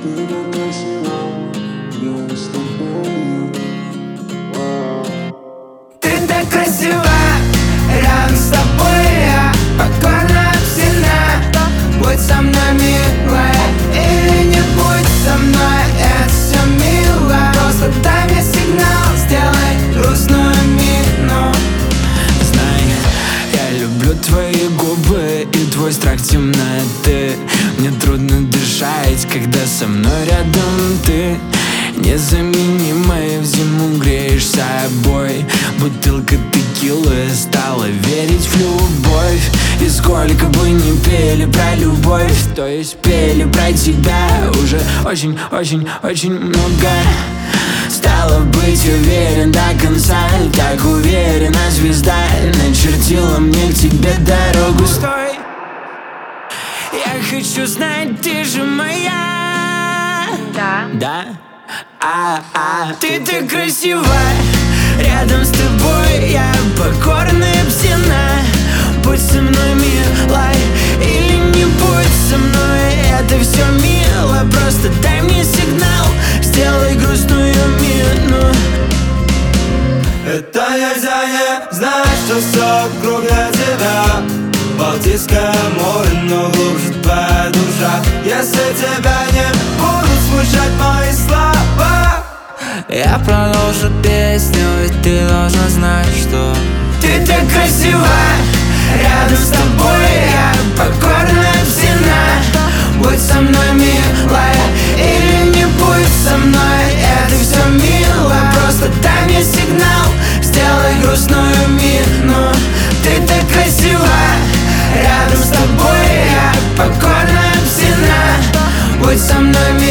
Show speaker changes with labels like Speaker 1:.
Speaker 1: Ты так красива, я с тобой.
Speaker 2: Ты так красива, рядом с тобой я покорно обсена. Будь со мной, милая, или не будь со мной, это все мило. Просто дай мне сигнал, сделай грустную мину. Знай, я люблю твои губы и твой страх темноты. Мне трудно дышать, когда со мной рядом ты. Незаменимая, в зиму греешь собой. Бутылка текилы стала верить в любовь. И сколько бы ни пели про любовь, то есть пели про тебя уже очень много. Стало быть уверен до конца, так уверена звезда начертила мне к тебе дорогу. Стой, я хочу знать, ты же моя. Да? Ты так красива, рядом с тобой я покорно обсена. Будь со мной, милой, или не будь со мной, это все мило. Просто дай мне сигнал, сделай грустную мину.
Speaker 3: Это нельзя не знать, что все вокруг для тебя Балтийское море, но глубже твоя душа. Если тебя не будут смущать мои слова,
Speaker 2: я продолжу песню, ведь ты должна знать, что ты так красива, рядом с тобой я покорно обсена. Будь со мной, милая, или не будь со мной, это все мило. Просто дай мне сигнал, сделай грустную мину. Ты так красива, рядом с тобой я покорно обсена. Будь со мной,